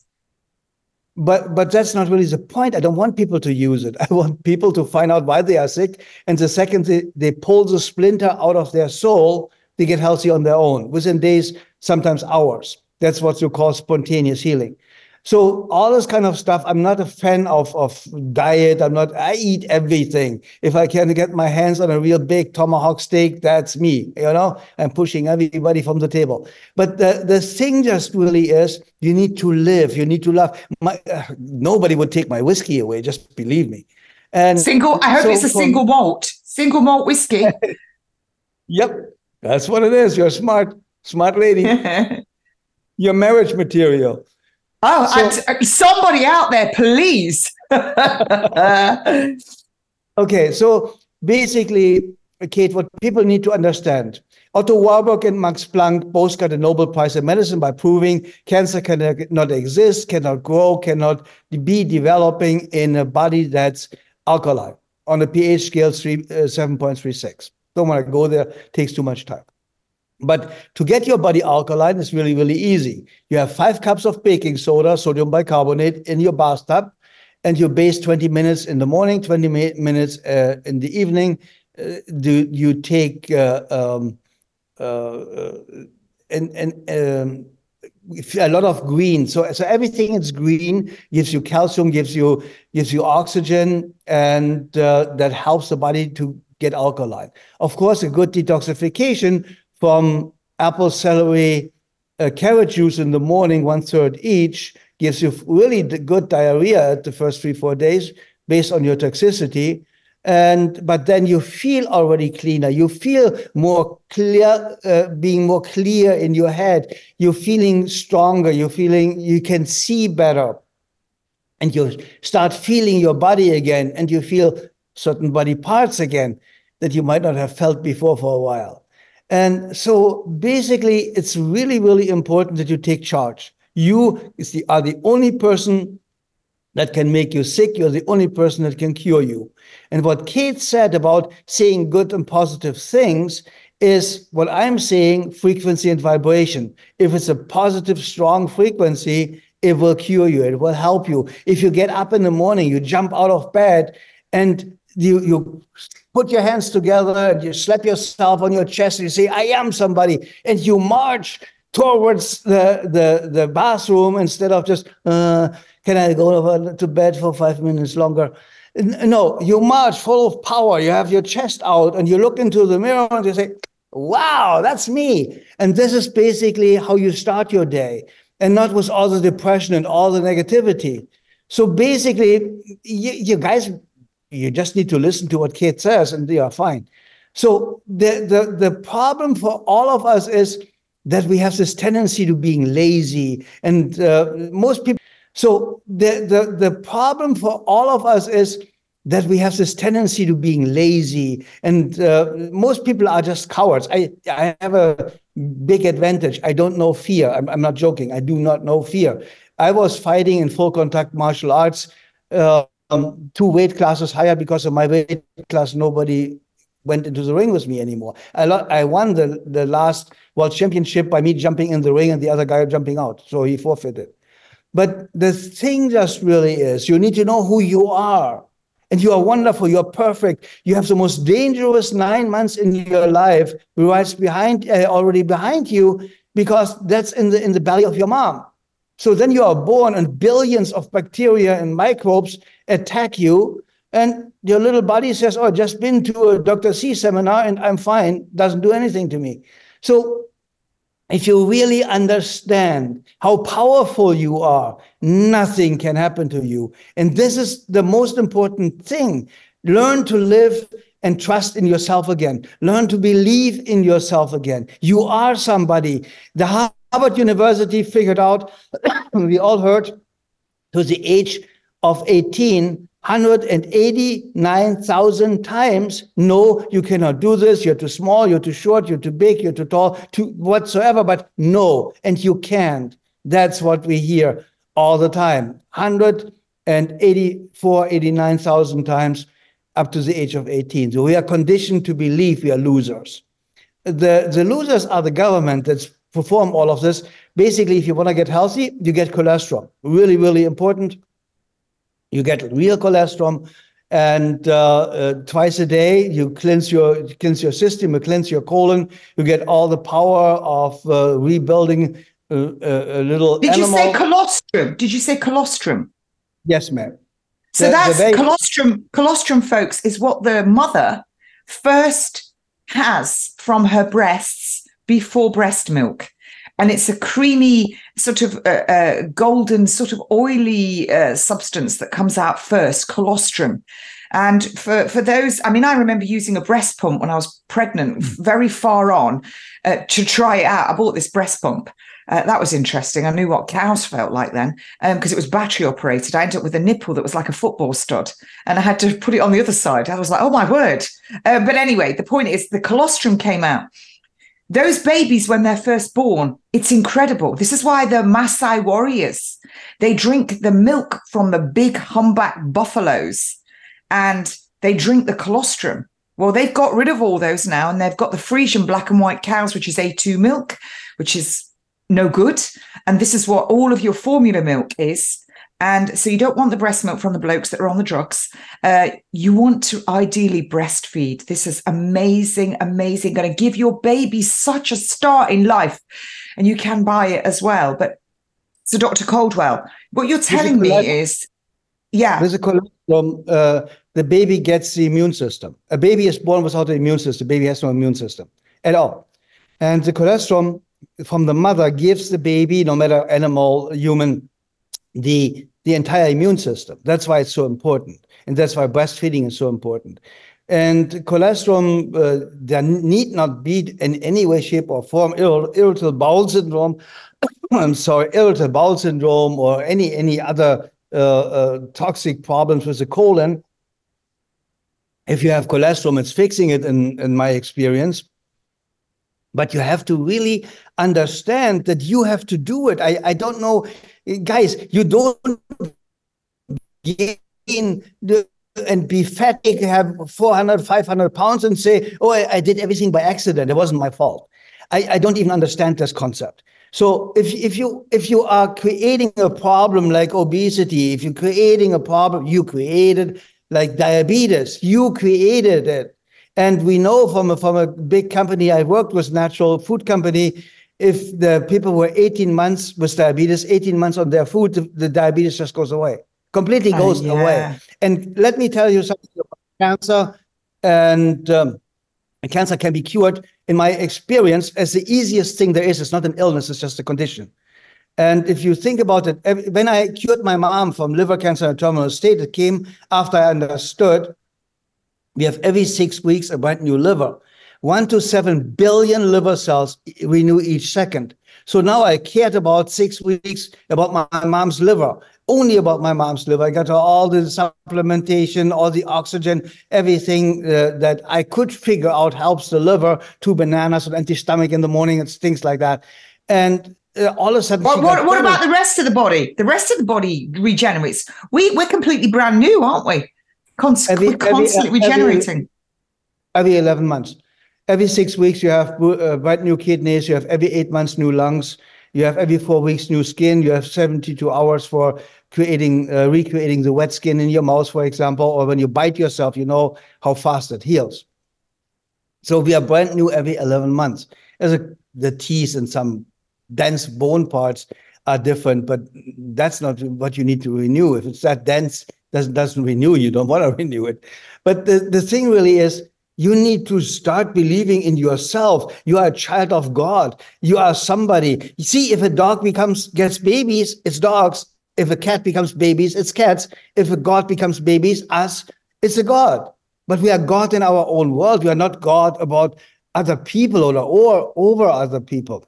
But but that's not really the point. I don't want people to use it. I want people to find out why they are sick. And the second they, they pull the splinter out of their soul, they get healthy on their own within days, sometimes hours. That's what you call spontaneous healing. So all this kind of stuff, I'm not a fan of, of diet. I'm not, I eat everything. If I can get my hands on a real big tomahawk steak, that's me, you know, I'm pushing everybody from the table. But the, the thing just really is, you need to live, you need to love. My, uh, nobody would take my whiskey away, just believe me. And Single, I hope so it's a from- single malt. Single malt whiskey. Yep, that's what it is. You're a smart, smart lady. oh, Your marriage material. So- and, uh, somebody out there, please. Okay, so basically, Kate, what people need to understand, Otto Warburg and Max Planck both got a Nobel Prize in medicine by proving cancer cannot exist, cannot grow, cannot be developing in a body that's alkaline on a pH scale three, uh, seven point three six. Don't want to go there, takes too much time. But to get your body alkaline is really, really easy. You have five cups of baking soda, sodium bicarbonate, in your bathtub, and you base twenty minutes in the morning, twenty minutes uh, in the evening. Uh, do you take uh, um, uh, and, and um, a lot of green? So, so everything is green, gives you calcium, gives you gives you oxygen, and uh, that helps the body to get alkaline. Of course, a good detoxification from apple, celery, uh, carrot juice in the morning, one third each, gives you really good diarrhea at the first three, four days based on your toxicity. And but then you feel already cleaner. You feel more clear, uh, being more clear in your head. You're feeling stronger. You're feeling you can see better, and you start feeling your body again, and you feel certain body parts again that you might not have felt before for a while. And so basically, it's really, really important that you take charge. You is the, are the only person that can make you sick. You're the only person that can cure you. And what Kate said about saying good and positive things is what I'm saying, frequency and vibration. If it's a positive, strong frequency, it will cure you. It will help you. If you get up in the morning, you jump out of bed and you, you put your hands together and you slap yourself on your chest and you say, I am somebody. And you march towards the, the, the bathroom instead of just, uh, can I go to bed for five minutes longer? No, you march full of power. You have your chest out and you look into the mirror and you say, wow, that's me. And this is basically how you start your day, and not with all the depression and all the negativity. So basically, you, you guys, you just need to listen to what Kate says and you are fine. So the, the, the problem for all of us is that we have this tendency to being lazy. And uh, most people, so the, the, the problem for all of us is that we have this tendency to being lazy. And uh, most people are just cowards. I, I have a big advantage. I don't know fear. I'm, I'm not joking. I do not know fear. I was fighting in full contact martial arts, uh, um, two weight classes higher. Because of my weight class, nobody went into the ring with me anymore. I, lo- I won the, the last world championship by me jumping in the ring and the other guy jumping out. So he forfeited. But the thing just really is, you need to know who you are. And you are wonderful, you're perfect. You have the most dangerous nine months in your life right behind, uh, already behind you, because that's in the, in the belly of your mom. So then you are born and billions of bacteria and microbes attack you. And your little body says, oh, just been to a Doctor C seminar and I'm fine, doesn't do anything to me. So if you really understand how powerful you are, nothing can happen to you. And this is the most important thing. Learn to live and trust in yourself again. Learn to believe in yourself again. You are somebody. The Harvard University figured out, we all heard, to the age of eighteen, one hundred eighty-nine thousand times, no, you cannot do this, you're too small, you're too short, you're too big, you're too tall, too whatsoever, but no, and you can't. That's what we hear all the time. one hundred eighty-four, eighty-nine thousand times up to the age of eighteen. So we are conditioned to believe we are losers. The, the losers are the government that's perform all of this. Basically, if you want to get healthy, you get cholesterol. Really, really important. You get real cholesterol, and uh, uh, twice a day you cleanse your cleanse your system, you cleanse your colon. You get all the power of uh, rebuilding uh, a, a little. Did animal. you say colostrum? Did you say colostrum? Yes, ma'am. So The- that's the very- colostrum. Colostrum, folks, is what the mother first has from her breasts before breast milk. And it's a creamy, sort of uh, uh, golden, sort of oily uh, substance that comes out first, colostrum. And for, for those, I mean, I remember using a breast pump when I was pregnant, very far on, uh, to try it out. I bought this breast pump. Uh, that was interesting. I knew what cows felt like then, because um, it was battery operated. I ended up with a nipple that was like a football stud, and I had to put it on the other side. I was like, oh, my word. Uh, but anyway, the point is the colostrum came out. Those babies, when they're first born, it's incredible. This is why the Maasai warriors, they drink the milk from the big humpback buffaloes and they drink the colostrum. Well, they've got rid of all those now, and they've got the Frisian black and white cows, which is A two milk, which is no good. And this is what all of your formula milk is. And so you don't want the breast milk from the blokes that are on the drugs. Uh, you want to ideally breastfeed. This is amazing, amazing. Going to give your baby such a start in life. And you can buy it as well. But so Doctor Coldwell, what you're telling me is, yeah. With the colostrum, uh, the baby gets the immune system. A baby is born without an immune system. The baby has no immune system at all. And the colostrum from the mother gives the baby, no matter animal, human, the the entire immune system. That's why it's so important. And that's why breastfeeding is so important. And colostrum, uh, there need not be in any way, shape, or form ir- irritable bowel syndrome. I'm sorry, irritable bowel syndrome or any any other uh, uh, toxic problems with the colon. If you have colostrum, it's fixing it in, in my experience. But you have to really understand that you have to do it. I, I don't know, guys, you don't gain the, and be fat, have four hundred, five hundred pounds and say, oh, I, I did everything by accident. It wasn't my fault. I, I don't even understand this concept. So if, if you if you are creating a problem like obesity, if you're creating a problem, you created like diabetes, you created it. And we know from a, from a big company I worked with, natural food company, if the people were eighteen months with diabetes, eighteen months on their food, the, the diabetes just goes away, completely goes uh, yeah. away. And let me tell you something about cancer. And um, cancer can be cured, in my experience, as the easiest thing there is. It's not an illness, it's just a condition. And if you think about it, when I cured my mom from liver cancer in a terminal state, it came after I understood we have every six weeks a brand new liver. One to seven billion liver cells renew each second. So now I cared about six weeks about my mom's liver, only about my mom's liver. I got all the supplementation, all the oxygen, everything uh, that I could figure out helps the liver, two bananas and anti-stomach in the morning and things like that. And uh, all of a sudden... What, what, what about the rest of the body? The rest of the body regenerates. We, we're completely brand new, aren't we? Const- every, we're constantly every, regenerating. Every, every eleven months. Every six weeks, you have uh, brand new kidneys. You have every eight months, new lungs. You have every four weeks, new skin. You have seventy-two hours for creating, uh, recreating the wet skin in your mouth, for example, or when you bite yourself, you know how fast it heals. So we are brand new every eleven months. As a, the teeth and some dense bone parts are different, but that's not what you need to renew. If it's that dense, doesn't doesn't renew, you don't want to renew it. But the, the thing really is, you need to start believing in yourself. You are a child of God. You are somebody. You see, if a dog becomes gets babies, it's dogs. If a cat becomes babies, it's cats. If a God becomes babies, us, it's a God. But we are God in our own world. We are not God about other people or, or over other people.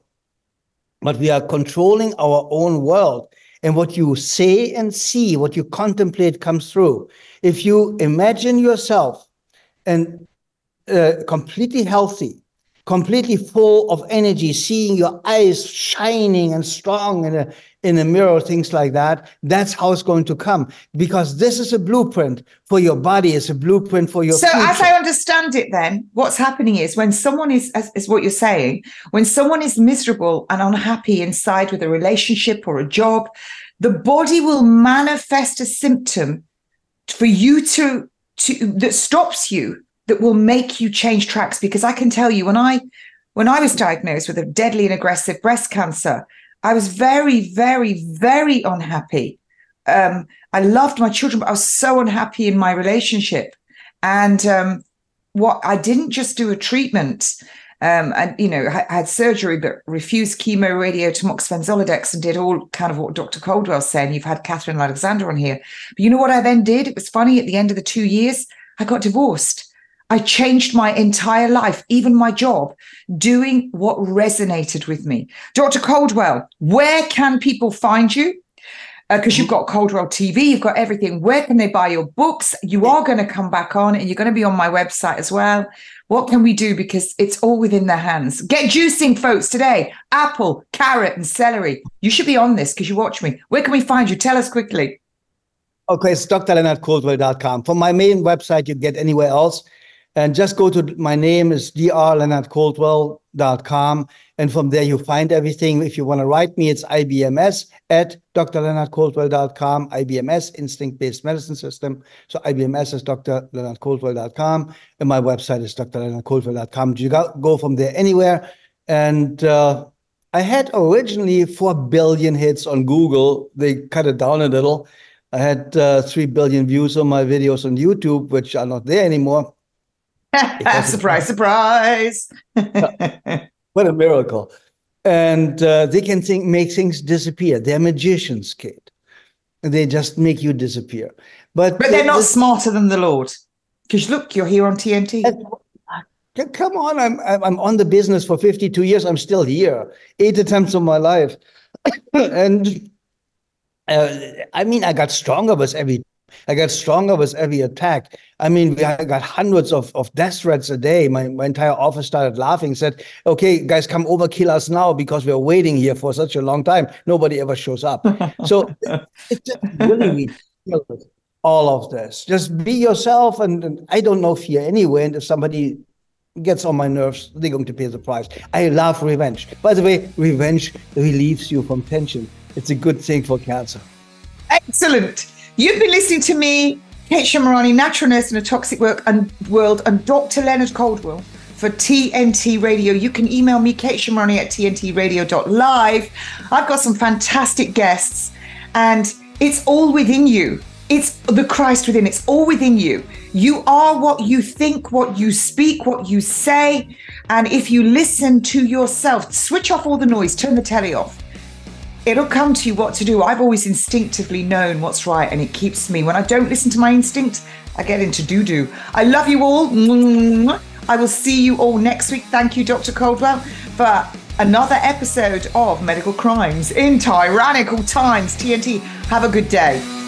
But we are controlling our own world. And what you say and see, what you contemplate comes through. If you imagine yourself and Uh, completely healthy, completely full of energy, seeing your eyes shining and strong in a in a mirror, things like that, that's how it's going to come. Because this is a blueprint for your body, it's a blueprint for your So future. as I understand it then, what's happening is when someone is, as, is what you're saying, when someone is miserable and unhappy inside with a relationship or a job, the body will manifest a symptom for you to, to that stops you, that will make you change tracks. Because I can tell you, when I when I was diagnosed with a deadly and aggressive breast cancer, I was very, very, very unhappy. Um, I loved my children, but I was so unhappy in my relationship. And um, what I didn't just do a treatment, um, and you know, I, I had surgery, but refused chemo, radio, tamoxifen, Zoladex, and did all kind of what Doctor Coldwell said. And you've had Catherine Alexander on here. But you know what I then did? It was funny. At the end of the two years, I got divorced. I changed my entire life, even my job, doing what resonated with me. Doctor Coldwell, where can people find you? Because uh, you've got Coldwell T V, you've got everything. Where can they buy your books? You are going to come back on and you're going to be on my website as well. What can we do? Because it's all within their hands. Get juicing, folks, today. Apple, carrot, and celery. You should be on this because you watch me. Where can we find you? Tell us quickly. Okay, it's d r leonard coldwell dot com. From my main website, you get anywhere else. And just go to my name is d r leonard coldwell dot com. And from there, you find everything. If you want to write me, it's I B M S at d r leonard coldwell dot com. I B M S, Instinct-Based Medicine System. So I B M S is d r leonard coldwell dot com. And my website is d r leonard coldwell dot com. You go from there anywhere. And uh, I had originally four billion hits on Google. They cut it down a little. I had uh, three billion views on my videos on YouTube, which are not there anymore. Surprise, surprise. What a miracle. And uh, they can think, make things disappear. They're magicians, Kate. They just make you disappear. But, but they're not the, smarter than the Lord. Because look, you're here on T N T. Come on, I'm, I'm on the business for fifty-two years. I'm still here. Eight attempts of my life. And uh, I mean, I got stronger with every I got stronger with every attack. I mean, I got hundreds of, of death threats a day. My, my entire office started laughing, said, okay, guys, come over, kill us now because we're waiting here for such a long time. Nobody ever shows up. So it's just really ridiculous, all of this. Just be yourself. And, and I don't know fear anyway. And if somebody gets on my nerves, they're going to pay the price. I love revenge. By the way, revenge relieves you from tension. It's a good thing for cancer. Excellent. You've been listening to me, Kate Shemirani, natural nurse in a toxic work and world, and Doctor Leonard Coldwell for T N T Radio. You can email me, Kate Shemirani at t n t radio dot live. I've got some fantastic guests, and it's all within you. It's the Christ within. It's all within you. You are what you think, what you speak, what you say. And if you listen to yourself, switch off all the noise, turn the telly off. It'll come to you what to do. I've always instinctively known what's right, and it keeps me. When I don't listen to my instinct, I get into doo-doo. I love you all. I will see you all next week. Thank you, Doctor Caldwell, for another episode of Medical Crimes in Tyrannical Times. T N T, have a good day.